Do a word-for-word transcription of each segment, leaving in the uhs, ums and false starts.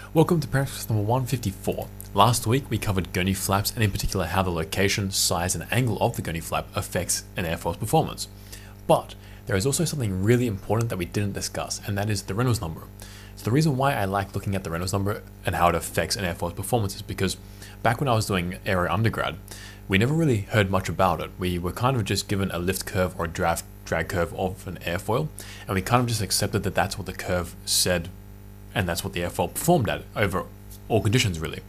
Welcome to practice number one fifty-four. Last week we covered gurney flaps and in particular how the location, size and angle of the gurney flap affects an airfoil's performance. But there is also something really important that we didn't discuss, and that is the Reynolds number. So the reason why I like looking at the Reynolds number and how it affects an airfoil's performance is because back when I was doing aero undergrad, we never really heard much about it. We were kind of just given a lift curve or drag, drag curve of an airfoil, and we kind of just accepted that that's what the curve said and that's what the airfoil performed at over all conditions really.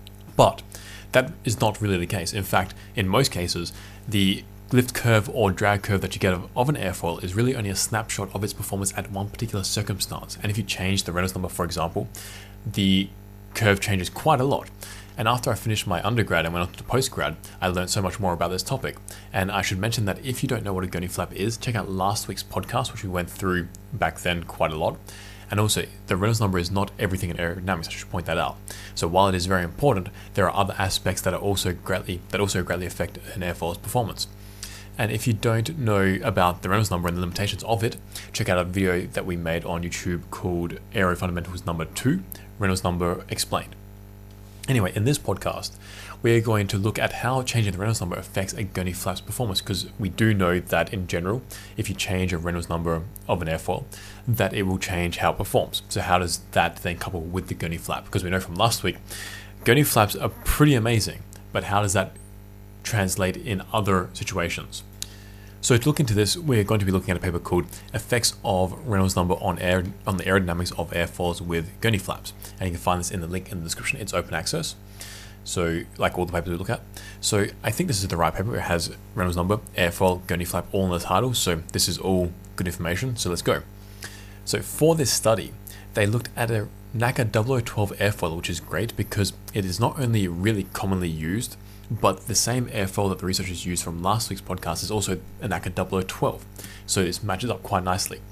But that is not really the case. In fact, in most cases, the lift curve or drag curve that you get of, of an airfoil is really only a snapshot of its performance at one particular circumstance. And if you change the Reynolds number, for example, the curve changes quite a lot. And after I finished my undergrad and went on to postgrad, I learned so much more about this topic. And I should mention that if you don't know what a gurney flap is, check out last week's podcast, which we went through back then quite a lot. And also, the Reynolds number is not everything in aerodynamics. I should point that out. So while it is very important, there are other aspects that are also greatly that also greatly affect an airfoil's performance. And if you don't know about the Reynolds number and the limitations of it, check out a video that we made on YouTube called Aero Fundamentals Number Two, Reynolds Number Explained. Anyway, in this podcast, we're going to look at how changing the Reynolds number affects a gurney flap's performance, because we do know that in general, if you change a Reynolds number of an airfoil, that it will change how it performs. So how does that then couple with the gurney flap? Because we know from last week, gurney flaps are pretty amazing, but how does that translate in other situations? So to look into this, we're going to be looking at a paper called Effects of Reynolds Number on Air on the Aerodynamics of Airfoils with Gurney Flaps. And you can find this in the link in the description. It's open access. So like all the papers we look at. So I think this is the right paper. It has Reynolds number, airfoil, gurney flap all in the title. So this is all good information. So let's go. So for this study, they looked at a NACA double oh twelve airfoil, which is great because it is not only really commonly used, but the same airfoil that the researchers used from last week's podcast is also a NACA double oh twelve. So this matches up quite nicely.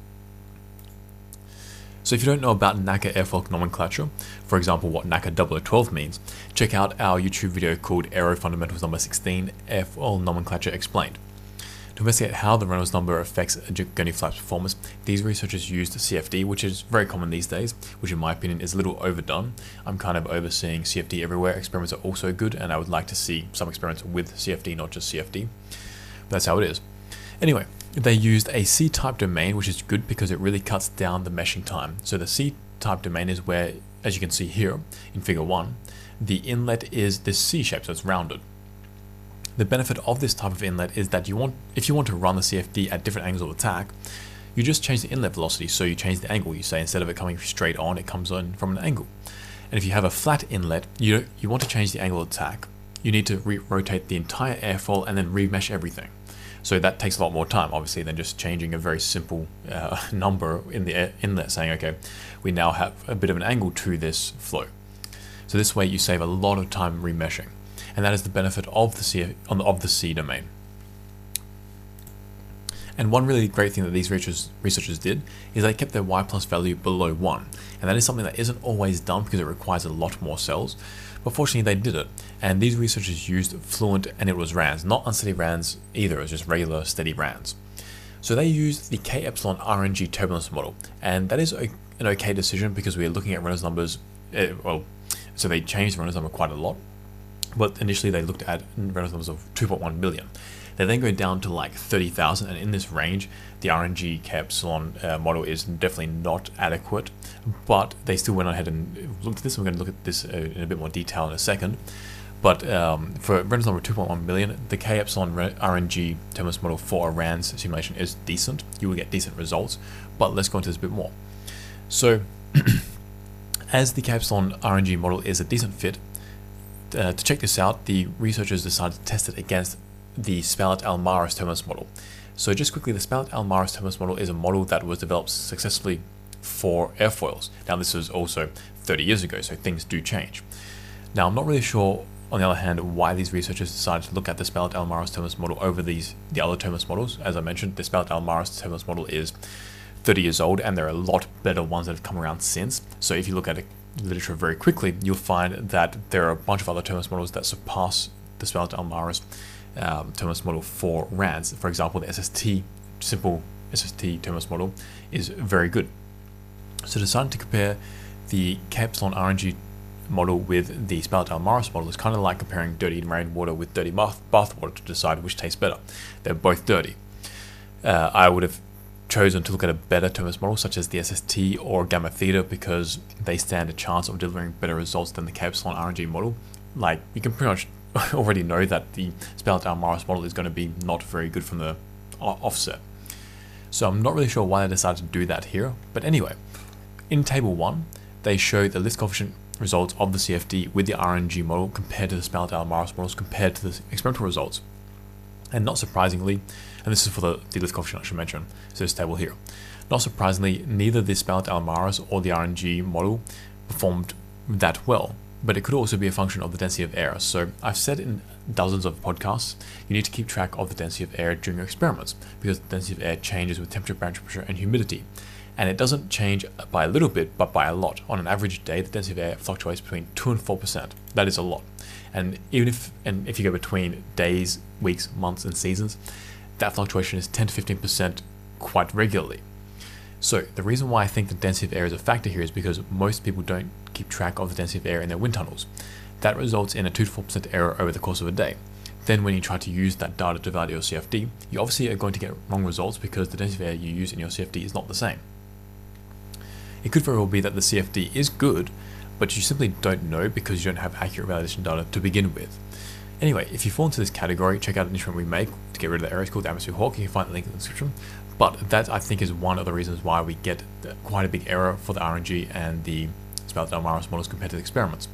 So if you don't know about NACA airfoil nomenclature, for example what NACA double oh twelve means, check out our YouTube video called Aero Fundamentals Number sixteen, Airfoil Nomenclature Explained. To investigate how the Reynolds number affects a gurney flap's performance, these researchers used C F D, which is very common these days, which in my opinion is a little overdone. I'm kind of overseeing C F D everywhere. Experiments are also good, and I would like to see some experiments with C F D, not just C F D. But that's how it is. Anyway, they used a C-type domain, which is good because it really cuts down the meshing time. So the C-type domain is where, as you can see here in figure one, the inlet is this C shape, so it's rounded. The benefit of this type of inlet is that you want, if you want to run the C F D at different angles of attack, you just change the inlet velocity. So you change the angle. You say instead of it coming straight on, it comes on from an angle. And if you have a flat inlet, you you want to change the angle of attack. You need to re-rotate the entire airfoil and then remesh everything. So that takes a lot more time, obviously, than just changing a very simple uh, number in the inlet, saying, okay, we now have a bit of an angle to this flow. So this way you save a lot of time remeshing. And that is the benefit of the C on the of the C domain. And one really great thing that these researchers, researchers did is they kept their Y plus value below one. And that is something that isn't always done because it requires a lot more cells. But fortunately they did it. And these researchers used Fluent, and it was RANS, not unsteady RANS either, it was just regular steady RANS. So they used the K epsilon R N G turbulence model. And that is a, an okay decision because we are looking at Reynolds numbers, uh, well, so they changed the Reynolds number quite a lot. But initially they looked at Reynolds numbers of two point one million. They then go down to like thirty thousand, and in this range, the R N G K epsilon uh, model is definitely not adequate, but they still went ahead and looked at this. We're going to look at this uh, in a bit more detail in a second. But um, for Reynolds number two point one million, the K epsilon R N G turbulence model for a RANS simulation is decent. You will get decent results, but let's go into this a bit more. So, as the K epsilon R N G model is a decent fit, Uh, to check this out, the researchers decided to test it against the Spalart-Almaras turbulence model. So just quickly, the Spalart-Almaras turbulence model is a model that was developed successfully for airfoils. Now this was also thirty years ago, so things do change. Now I'm not really sure, on the other hand, why these researchers decided to look at the Spalart-Almaras turbulence model over these the other turbulence models. As I mentioned, the Spalart-Almaras turbulence model is thirty years old, and there are a lot better ones that have come around since. So if you look at it literature very quickly, you'll find that there are a bunch of other turbulence models that surpass the Spalart-Almaras um, turbulence model for RANS. For example, the S S T, simple S S T turbulence model is very good. So deciding to compare the K Epsilon R N G model with the Spallet-Dalmaras model is kind of like comparing dirty rainwater with dirty bath, bath water to decide which tastes better. They're both dirty. Uh, I would have chosen to look at a better Thomas model such as the S S T or Gamma Theta because they stand a chance of delivering better results than the K Epsilon R N G model. Like, you can pretty much already know that the Spallet-Dalmaras model is going to be not very good from the offset. So I'm not really sure why they decided to do that here. But anyway, in table one, they show the lift coefficient results of the C F D with the R N G model compared to the Spallet-Dalmaras models compared to the experimental results. And not surprisingly, and this is for the, the lift coefficient I should mention, so this table here. Not surprisingly, neither the Spallet-Dalmaras or the R N G model performed that well, but it could also be a function of the density of air. So I've said in dozens of podcasts, you need to keep track of the density of air during your experiments because the density of air changes with temperature, pressure, and humidity. And it doesn't change by a little bit, but by a lot. On an average day, the density of air fluctuates between two and four percent. That is a lot. And even if and if you go between days, weeks, months, and seasons, that fluctuation is ten to fifteen percent quite regularly. So the reason why I think the density of air is a factor here is because most people don't keep track of the density of air in their wind tunnels. That results in a two to four percent error over the course of a day. Then when you try to use that data to validate your C F D, you obviously are going to get wrong results because the density of air you use in your C F D is not the same. It could very well be that the C F D is good, but you simply don't know because you don't have accurate validation data to begin with. Anyway, if you fall into this category, check out an instrument we make to get rid of the error. It's called the Atmosphere Hawk. You can find the link in the description. But that, I think, is one of the reasons why we get quite a big error for the R N G and the Spallet-Dalmaras models compared to the experiments.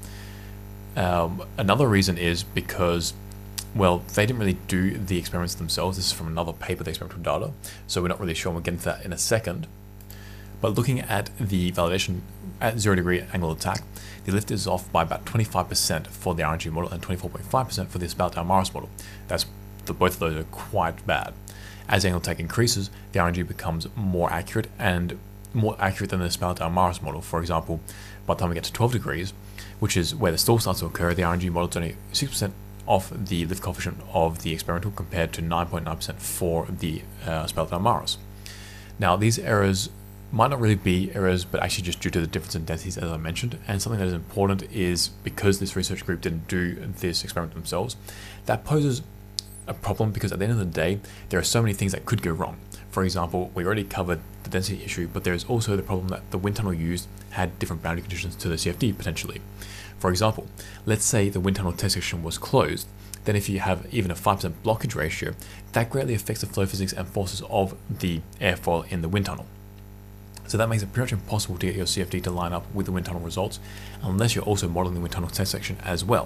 Um, another reason is because, well, they didn't really do the experiments themselves. This is from another paper, the experimental data, so we're not really sure. We'll get into that in a second. But looking at the validation at zero degree angle of attack, the lift is off by about twenty-five percent for the R N G model and twenty-four point five percent for the Spallet-Dalmaras model. That's the, both of those are quite bad. As the angle of attack increases, the R N G becomes more accurate and more accurate than the Spallet-Dalmaras model. For example, by the time we get to twelve degrees, which is where the stall starts to occur, the R N G model is only six percent off the lift coefficient of the experimental compared to nine point nine percent for the uh, Spallet-Dalmaras. Now, these errors might not really be errors, but actually just due to the difference in densities, as I mentioned. And something that is important is because this research group didn't do this experiment themselves, that poses a problem because at the end of the day, there are so many things that could go wrong. For example, we already covered the density issue, but there's also the problem that the wind tunnel used had different boundary conditions to the C F D potentially. For example, let's say the wind tunnel test section was closed, then if you have even a five percent blockage ratio, that greatly affects the flow physics and forces of the airfoil in the wind tunnel. So that makes it pretty much impossible to get your C F D to line up with the wind tunnel results unless you're also modeling the wind tunnel test section as well.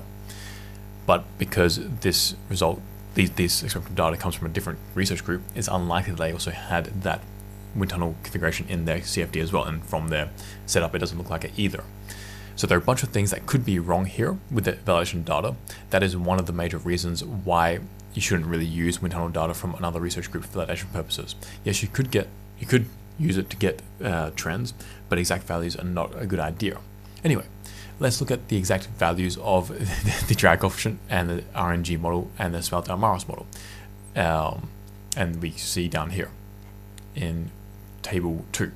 But because this result, these, this experimental data comes from a different research group, it's unlikely that they also had that wind tunnel configuration in their C F D as well, and from their setup it doesn't look like it either. So there are a bunch of things that could be wrong here with the validation data. That is one of the major reasons why you shouldn't really use wind tunnel data from another research group for validation purposes. Yes, you could get, you could use it to get uh, trends, but exact values are not a good idea. Anyway, let's look at the exact values of the drag coefficient and the R N G model and the Spallet-Dalmaras model. Um, and we see down here in table two.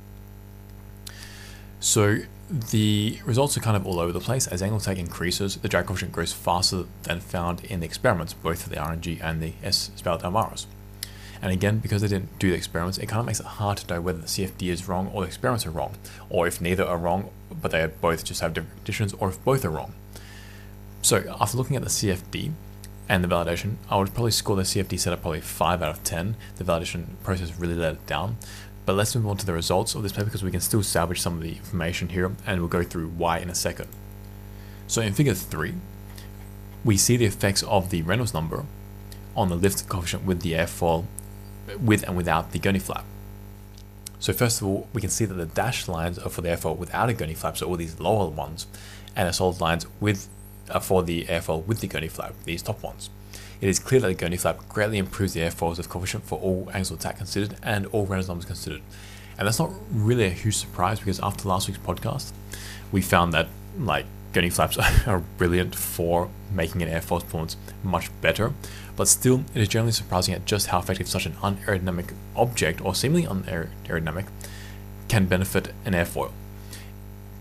So the results are kind of all over the place. As angle of attack increases, the drag coefficient grows faster than found in the experiments, both for the R N G and the S Spallet-Dalmaras. And again, because they didn't do the experiments, it kind of makes it hard to know whether the C F D is wrong or the experiments are wrong, or if neither are wrong, but they both just have different conditions, or if both are wrong. So after looking at the C F D and the validation, I would probably score the C F D setup probably five out of ten. The validation process really let it down. But let's move on to the results of this paper because we can still salvage some of the information here, and we'll go through why in a second. So in figure three, we see the effects of the Reynolds number on the lift coefficient with the airfoil with and without the gurney flap. So first of all, we can see that the dashed lines are for the airfoil without a gurney flap, so all these lower ones, and the solid lines with uh, for the airfoil with the gurney flap, these top ones. It is clear that the gurney flap greatly improves the airfoil's lift coefficient for all angles of attack considered and all Reynolds numbers considered. And that's not really a huge surprise because after last week's podcast, we found that like gurney flaps are brilliant for making an airfoil's performance much better, but still it is generally surprising at just how effective such an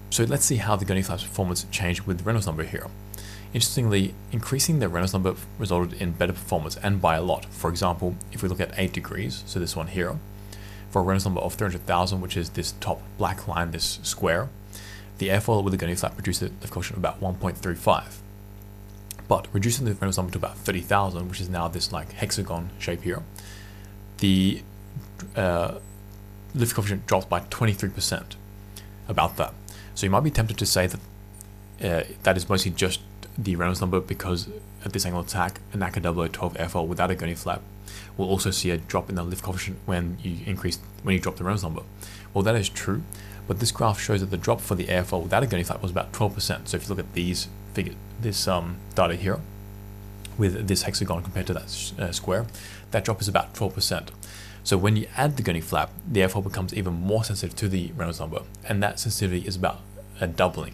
So let's see how the gunny flap's performance changed with the Reynolds number here. Interestingly, increasing the Reynolds number resulted in better performance, and by a lot. For example, if we look at eight degrees, so this one here, for a Reynolds number of three hundred thousand, which is this top black line, this square, the airfoil with the gunny flap produced a lift coefficient of about one point three five. But reducing the Reynolds number to about thirty thousand, which is now this like hexagon shape here, the uh, lift coefficient dropped by twenty-three percent, about that. So you might be tempted to say that uh, that is mostly just the Reynolds number, because at this angle of attack, a NACA double oh twelve airfoil without a gunny flap will also see a drop in the lift coefficient when you increase when you drop the Reynolds number. Well, that is true, but this graph shows that the drop for the airfoil without a gunny flap was about twelve percent. So if you look at these figure, this um, data here with this hexagon compared to that uh, square, that drop is about twelve percent. So when you add the gunny flap, the airfoil becomes even more sensitive to the Reynolds number, and that sensitivity is about a doubling.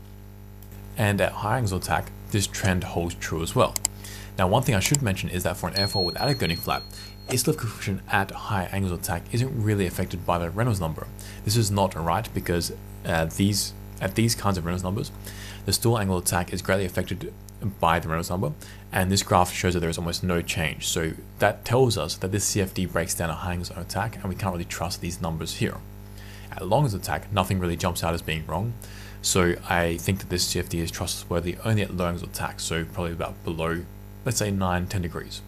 And at high angles of attack, this trend holds true as well. Now, one thing I should mention is that for an airfoil without a gunny flap, its lift coefficient at high angles of attack isn't really affected by the Reynolds number. This is not right, because uh, these at these kinds of Reynolds numbers, the stall angle of attack is greatly affected by the Reynolds number, and this graph shows that there is almost no change. So that tells us that this C F D breaks down at high angles of attack, and we can't really trust these numbers here. At long angles of attack, nothing really jumps out as being wrong. So I think that this C F D is trustworthy only at low angles of attack, so probably about below, let's say nine, ten degrees.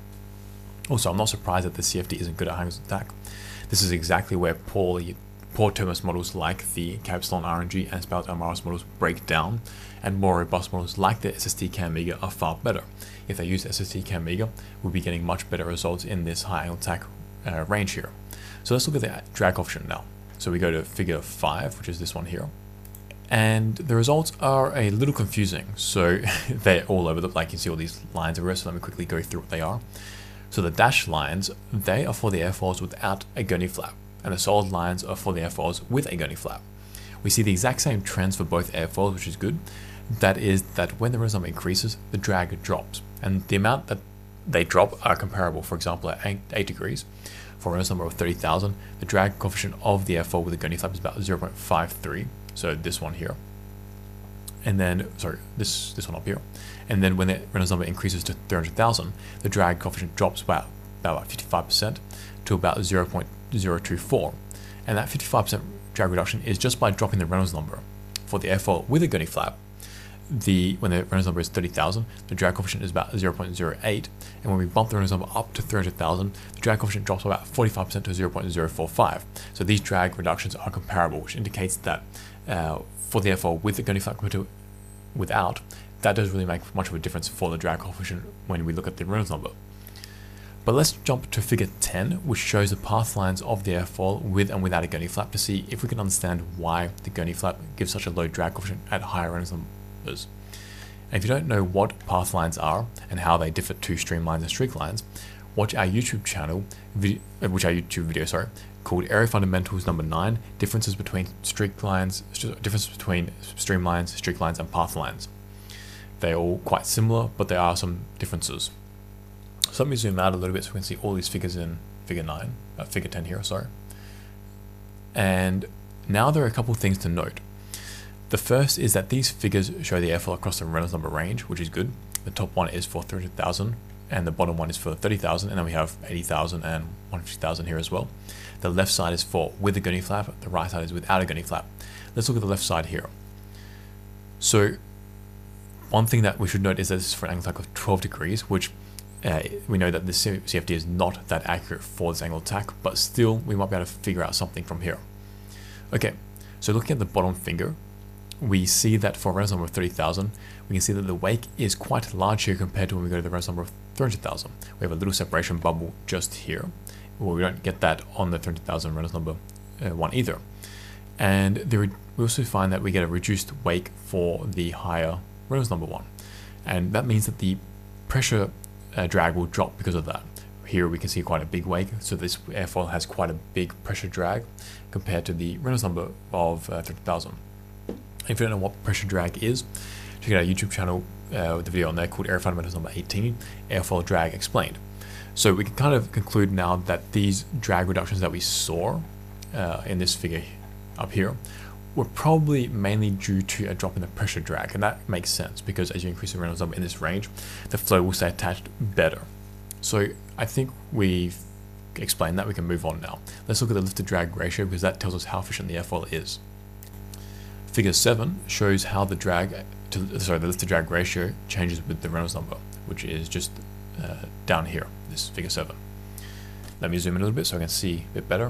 Also, I'm not surprised that the C F D isn't good at high angles of attack. This is exactly where poorly, poor Terminus models like the Capsilon R N G and Spelt M R S models break down, and more robust models like the S S T Cam Mega are far better. If they use S S T Cam Mega, we'll be getting much better results in this high angle attack uh, range here. So let's look at the drag coefficient now. So we go to figure five, which is this one here. And the results are a little confusing. So they're all over the place. You can see all these lines everywhere. So let me quickly go through what they are. So the dashed lines, they are for the airfoils without a gunny flap, and the solid lines are for the airfoils with a gunny flap. We see the exact same trends for both airfoils, which is good. That is that when the Reynolds number increases, the drag drops, and the amount that they drop are comparable. For example, at eight degrees, for a Reynolds number of thirty thousand, the drag coefficient of the airfoil with a gunny flap is about zero point five three. So this one here, and then sorry, this this one up here, and then when the Reynolds number increases to three hundred thousand, the drag coefficient drops about about fifty-five percent to about zero point zero two four, and that fifty-five percent drag reduction is just by dropping the Reynolds number. For the airfoil with a gunny flap, the when the Reynolds number is thirty thousand, the drag coefficient is about zero point zero eight, and when we bump the Reynolds number up to three hundred thousand, the drag coefficient drops about forty-five percent to zero point zero four five. So these drag reductions are comparable, which indicates that uh, for the airfoil with the gunny flap compared to without, that doesn't really make much of a difference for the drag coefficient when we look at the Reynolds number. But let's jump to figure ten, which shows the path lines of the airfoil with and without a gunny flap, to see if we can understand why the gunny flap gives such a low drag coefficient at higher Reynolds numbers. And if you don't know what path lines are and how they differ to streamlines and streak lines, watch our YouTube channel, video, which our YouTube video, sorry, called Area Fundamentals number nine, differences between streak lines, differences between streamlines, streak lines, and path lines. They're all quite similar, but there are some differences. So let me zoom out a little bit so we can see all these figures in figure nine, uh, figure ten here, sorry. And now there are a couple of things to note. The first is that these figures show the airfoil across the Reynolds number range, which is good. The top one is for three hundred thousand, and the bottom one is for thirty thousand, and then we have eighty thousand and one hundred fifty thousand here as well. The left side is for with a gunny flap, the right side is without a gunny flap. Let's look at the left side here. So one thing that we should note is that this is for an angle attack of twelve degrees, which uh, we know that the C F D is not that accurate for this angle attack, but still we might be able to figure out something from here. Okay, so looking at the bottom finger, we see that for a Reynolds number of thirty thousand, we can see that the wake is quite large here compared to when we go to the Reynolds number of three hundred thousand. We have a little separation bubble just here. Well, we don't get that on the three hundred thousand Reynolds number uh, one either. And there, we also find that we get a reduced wake for the higher Reynolds number one. And that means that the pressure uh, drag will drop because of that. Here we can see quite a big wake, so this airfoil has quite a big pressure drag compared to the Reynolds number of uh, three hundred thousand. If you don't know what pressure drag is, check out our YouTube channel uh, with the video on there called Area Fundamentals number eighteen, Airfoil Drag Explained. So we can kind of conclude now that these drag reductions that we saw uh, in this figure up here were probably mainly due to a drop in the pressure drag, and that makes sense because as you increase the Reynolds number in this range, the flow will stay attached better. So I think we've explained that. We can move on now. Let's look at the lift to drag ratio because that tells us how efficient the airfoil is. Figure seven shows how the drag to, sorry, the lift to drag ratio changes with the Reynolds number, which is just uh, down here, this figure seven. Let me zoom in a little bit so I can see a bit better.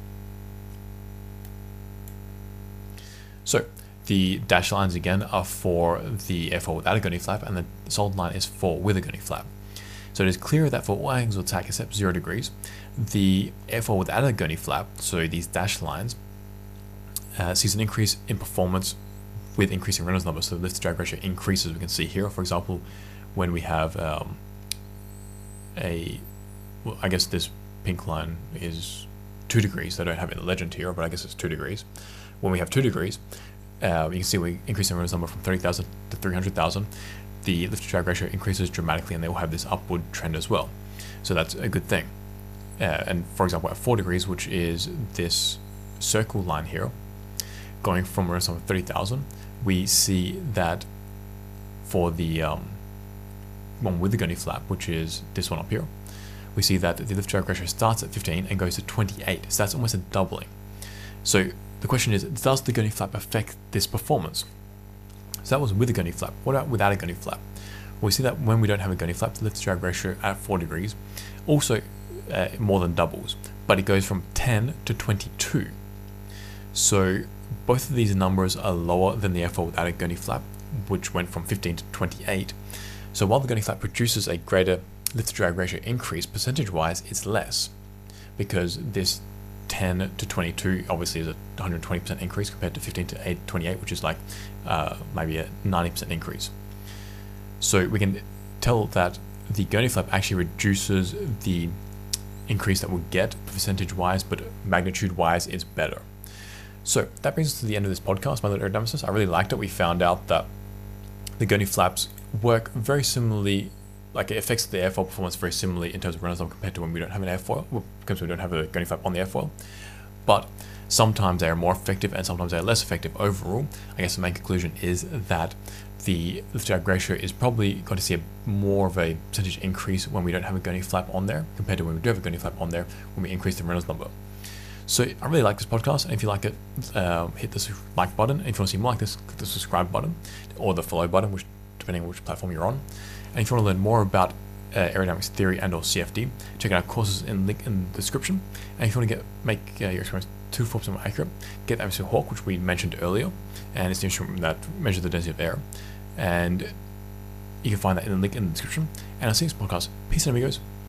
So the dashed lines again are for the airfoil without a gunny flap, and the solid line is for with a gunny flap. So it is clear that for all angles of attack except zero degrees, the airfoil without a gunny flap, so these dashed lines, uh, sees an increase in performance with increasing Reynolds number. So the lift to drag ratio increases. We can see here, for example, when we have um, a, well, I guess this pink line is two degrees. They don't have it in the legend here, but I guess it's two degrees. When we have two degrees, uh, you can see we increase the Reynolds number from thirty thousand to three hundred thousand. The lift to drag ratio increases dramatically, and they will have this upward trend as well. So that's a good thing. Uh, and for example, at four degrees, which is this circle line here, going from Reynolds number thirty thousand, we see that for the um, one with the gunny flap, which is this one up here, we see that the lift to drag ratio starts at fifteen and goes to twenty-eight. So that's almost a doubling. So the question is, does the gunny flap affect this performance? So that was with a gunny flap. What about without a gunny flap? Well, we see that when we don't have a gunny flap, the lift to drag ratio at four degrees also uh, more than doubles, but it goes from ten to twenty-two. So both of these numbers are lower than the airfoil without a gunny flap, which went from fifteen to twenty-eight. So while the gunny flap produces a greater lift to drag ratio increase, percentage-wise, it's less, because this ten to twenty-two obviously is a one hundred twenty percent increase compared to fifteen to twenty-eight, which is like uh, maybe a ninety percent increase. So we can tell that the gunny flap actually reduces the increase that we'll get percentage-wise, but magnitude-wise it's better. So that brings us to the end of this podcast, my little aerodynamicist. I really liked it. We found out that the gunny flaps work very similarly, like it affects the airfoil performance very similarly in terms of Reynolds number compared to when we don't have an airfoil, well, because we don't have a gunny flap on the airfoil. But sometimes they are more effective and sometimes they are less effective overall. I guess the main conclusion is that the lift to drag ratio is probably going to see a more of a percentage increase when we don't have a gunny flap on there compared to when we do have a gunny flap on there when we increase the Reynolds number. So I really like this podcast, and if you like it, uh, hit the like button. And if you want to see more like this, click the subscribe button or the follow button, which depending on which platform you're on. And if you want to learn more about uh, aerodynamics theory and or C F D, check out courses in link in the description. And if you want to get make uh, your experiments two to four percent more accurate, get the Atmosphere Hawk, which we mentioned earlier, and it's the instrument that measures the density of air. And you can find that in the link in the description. And I'll see you next podcast. Peace and amigos.